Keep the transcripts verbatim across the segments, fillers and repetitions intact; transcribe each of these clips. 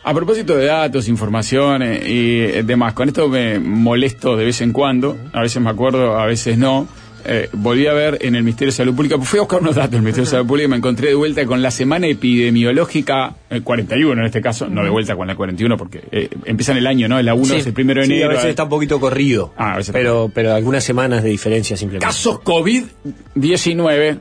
A propósito de datos, información eh, y demás, con esto me molesto de vez en cuando, a veces me acuerdo, a veces no. Eh, volví a ver en el Ministerio de Salud Pública, fui a buscar unos datos del Ministerio de Salud Pública y me encontré de vuelta con la semana epidemiológica, eh, cuarenta y uno en este caso, no de vuelta con la cuarenta y uno porque eh, empieza en el año, ¿no? La uno sí, es el primero de sí, enero. a veces está un poquito corrido, ah, a veces pero, pero algunas semanas de diferencia simplemente. Casos COVID diecinueve.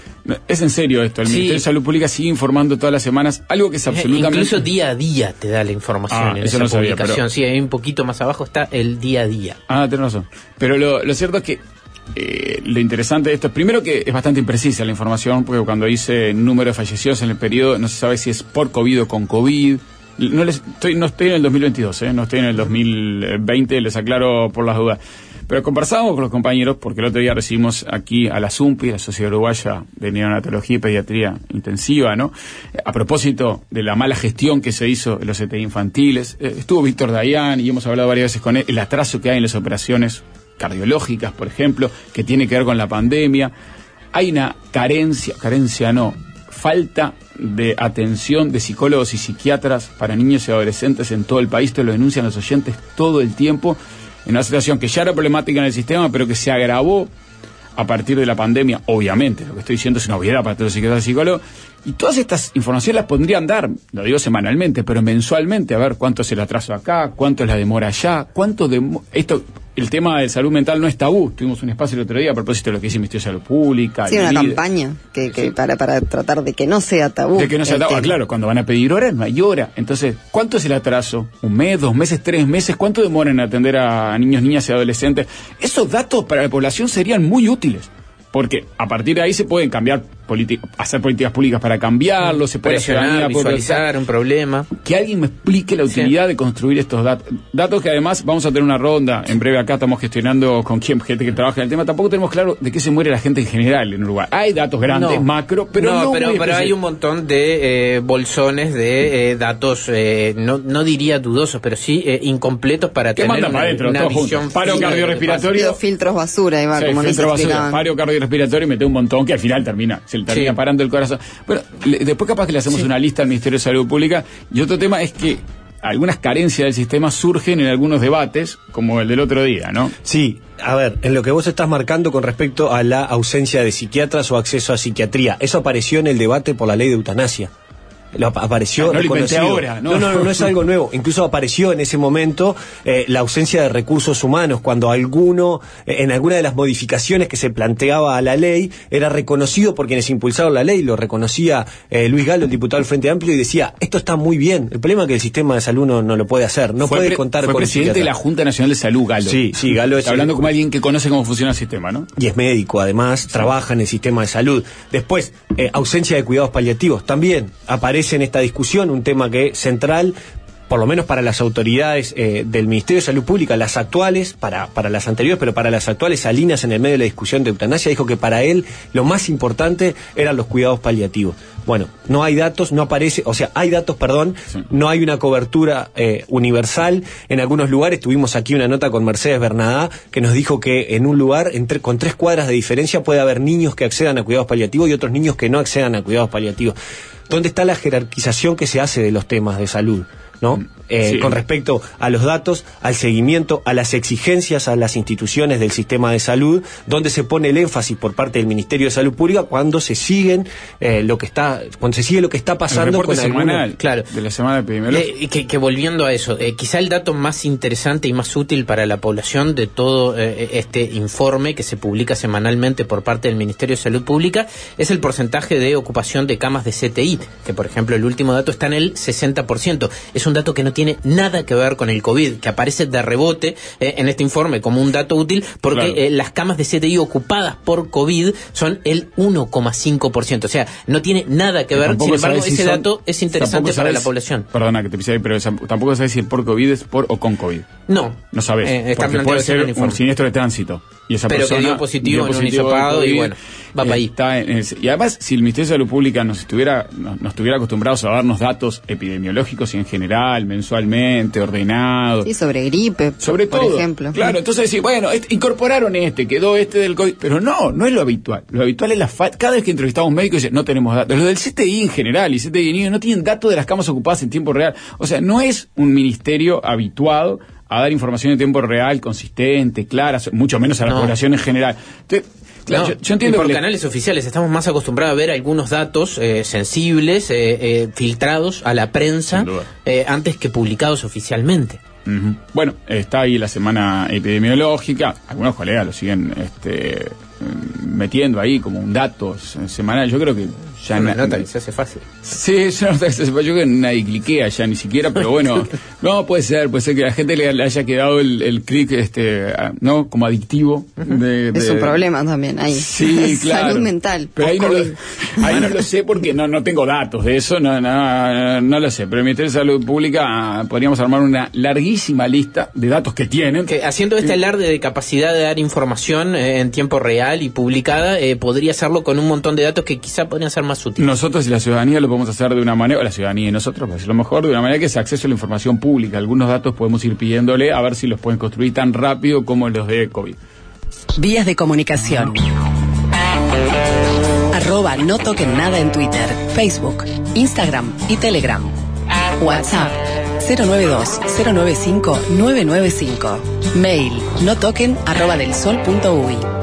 Es en serio esto, el sí. Ministerio de Salud Pública sigue informando todas las semanas, algo que es absolutamente... Incluso día a día te da la información ah, en eso esa no sabía, publicación, pero... sí, ahí un poquito más abajo está el día a día. Ah, tenés razón. Pero lo, lo cierto es que eh, lo interesante de esto es, primero que es bastante imprecisa la información, porque cuando dice número de fallecidos en el periodo, no se sabe si es por COVID o con COVID. No, les, estoy, no estoy en el dos mil veintidós, ¿eh? No estoy en el dos mil veinte, les aclaro por las dudas. Pero conversábamos con los compañeros, porque el otro día recibimos aquí a la SUMPI, la Sociedad Uruguaya de Neonatología y Pediatría Intensiva, ¿no? A propósito de la mala gestión que se hizo en los C T I infantiles. Eh, estuvo Víctor Dayan y hemos hablado varias veces con él, el atraso que hay en las operaciones cardiológicas, por ejemplo, que tiene que ver con la pandemia. Hay una carencia, carencia no, falta de atención de psicólogos y psiquiatras para niños y adolescentes en todo el país. Esto lo denuncian los oyentes todo el tiempo, en una situación que ya era problemática en el sistema, pero que se agravó a partir de la pandemia. Obviamente, lo que estoy diciendo es una obviedad para todos los psiquiatras y psicólogos. Y todas estas informaciones las podrían dar, lo digo semanalmente, pero mensualmente, a ver cuánto es el atraso acá, cuánto es la demora allá, cuánto de esto. El tema de salud mental no es tabú. Tuvimos un espacio el otro día a propósito de lo que dice el Ministerio de Salud Pública. Sí, una líder. campaña que, que sí. para, para tratar de que no sea tabú. De que no sea tabú, ah, claro, cuando van a pedir hora, no hay hora. Entonces, ¿cuánto es el atraso? ¿Un mes, dos meses, tres meses? ¿Cuánto demora en atender a niños, niñas y adolescentes? Esos datos para la población serían muy útiles. Porque a partir de ahí se pueden cambiar, hacer políticas públicas para cambiarlo, se puede presionar, visualizar un problema. Que alguien me explique la utilidad sí. de construir estos datos. Datos que además vamos a tener una ronda, en breve acá estamos gestionando con quien, gente que trabaja en el tema. Tampoco tenemos claro de qué se muere la gente en general en Uruguay. Hay datos grandes, no. macro, pero no, no pero, pero hay un montón de eh, bolsones de eh, datos, eh, no, no diría dudosos, pero sí eh, incompletos para tener una, para adentro, una visión. Juntos. Paro cardiorrespiratorio. Filtros basura, Iván, sí, como nos explicaban. Paro cardiorrespiratorio respiratorio y mete un montón que al final termina, se le termina sí. parando el corazón. Pero le, después capaz que le hacemos sí. una lista al Ministerio de Salud Pública. Y otro tema es que algunas carencias del sistema surgen en algunos debates, como el del otro día, ¿no? Sí, a ver, en lo que vos estás marcando con respecto a la ausencia de psiquiatras o acceso a psiquiatría, eso apareció en el debate por la ley de eutanasia. Lo apareció no, no reconocido. Lo ahora, ¿no? No, no, no, no es algo nuevo. Incluso apareció en ese momento eh, la ausencia de recursos humanos, cuando alguno, eh, en alguna de las modificaciones que se planteaba a la ley, era reconocido por quienes impulsaron la ley. Lo reconocía eh, Luis Galo, el diputado del Frente Amplio, y decía, esto está muy bien. El problema es que el sistema de salud no, no lo puede hacer. No fue puede contar fue con presidente psiquiatra. de la Junta Nacional de Salud, Galo. Sí, sí, Galo es... Está hablando como alguien que conoce cómo funciona el sistema, ¿no? Y es médico, además, sí. trabaja en el sistema de salud. Después, eh, ausencia de cuidados paliativos. También aparece en esta discusión un tema que es central, por lo menos para las autoridades eh, del Ministerio de Salud Pública, las actuales, para, para las anteriores, pero para las actuales, Salinas, en el medio de la discusión de eutanasia, dijo que para él lo más importante eran los cuidados paliativos. Bueno, no hay datos, no aparece, o sea, hay datos, perdón, sí. no hay una cobertura eh, universal. En algunos lugares tuvimos aquí una nota con Mercedes Bernadá, que nos dijo que en un lugar, entre, con tres cuadras de diferencia, puede haber niños que accedan a cuidados paliativos y otros niños que no accedan a cuidados paliativos. ¿Dónde está la jerarquización que se hace de los temas de salud? ¿No? Eh, sí. Con respecto a los datos, al seguimiento, a las exigencias a las instituciones del sistema de salud, donde se pone el énfasis por parte del Ministerio de Salud Pública cuando se siguen eh, lo que está, cuando se sigue lo que está pasando con semanal, algunos, claro, de la semana epidemiológica. Eh, que, que volviendo a eso, eh, quizá el dato más interesante y más útil para la población de todo eh, este informe que se publica semanalmente por parte del Ministerio de Salud Pública es el porcentaje de ocupación de camas de C T I, que por ejemplo el último dato está en el sesenta por ciento. Es un dato que no tiene nada que ver con el COVID, que aparece de rebote eh, en este informe como un dato útil, porque claro. eh, las camas de C T I ocupadas por COVID son el uno coma cinco por ciento. O sea, no tiene nada que ver. Sin embargo, ese si son, dato es interesante para la población. Perdona que te pise ahí, pero tampoco sabes si el por COVID es por o con COVID. No. No sabes. Eh, porque puede ser un, un siniestro de tránsito. Y esa pero persona que dio positivo, dio en un positivo hisopado al y COVID, bueno, va para ahí. está en ese- y además, si el Ministerio de Salud Pública nos estuviera, nos, nos estuviera acostumbrados a darnos datos epidemiológicos y en general, mensualmente, ordenados. Sí, sobre gripe, Sobre por todo, ejemplo. claro, entonces decir, bueno, este- incorporaron este, quedó este del COVID, pero no, no es lo habitual. Lo habitual es la falta. Cada vez que entrevistamos a un médico dice, no tenemos datos. Los del C T I en general y C T I no tienen datos de las camas ocupadas en tiempo real. O sea, no es un ministerio habituado a dar información en tiempo real, consistente, clara, mucho menos a la No. población en general. Entonces, claro, No, yo, yo entiendo y por que le- canales oficiales estamos más acostumbrados a ver algunos datos eh, sensibles, eh, eh, filtrados a la prensa, Sin duda. eh, antes que publicados oficialmente. Ujú. Bueno, está ahí la semana epidemiológica. Algunos colegas lo siguen este, eh, metiendo ahí como un dato se- semanal. Yo creo que ya Una na- nota que se hace fácil. Sí, es una nota que se sepa. Yo creo que nadie cliquea ya ni siquiera, pero bueno, no puede ser, puede ser que a la gente le, le haya quedado el, el clic, este, a- ¿no? Como adictivo. De, Es de- un problema también ahí. Sí, claro. Salud mental. Pero ahí no, lo, post-COVID. ahí no lo sé porque no, no tengo datos de eso, no, no, no lo sé. Pero el Ministerio de Salud Pública ah, podríamos armar una larguísima lista de datos que tienen. Que haciendo este alarde de capacidad de dar información eh, en tiempo real y publicada, eh, podría hacerlo con un montón de datos que quizá podrían ser más útiles. Nosotros y la ciudadanía lo podemos hacer de una manera, o la ciudadanía y nosotros, para decirlo mejor, de una manera que es acceso a la información pública. Algunos datos podemos ir pidiéndole a ver si los pueden construir tan rápido como los de COVID. Vías de comunicación. Arroba no toquen nada en Twitter, Facebook, Instagram y Telegram. WhatsApp cero nueve dos cero nueve cinco nueve nueve cinco. Mail no toquen arroba del sol punto uy.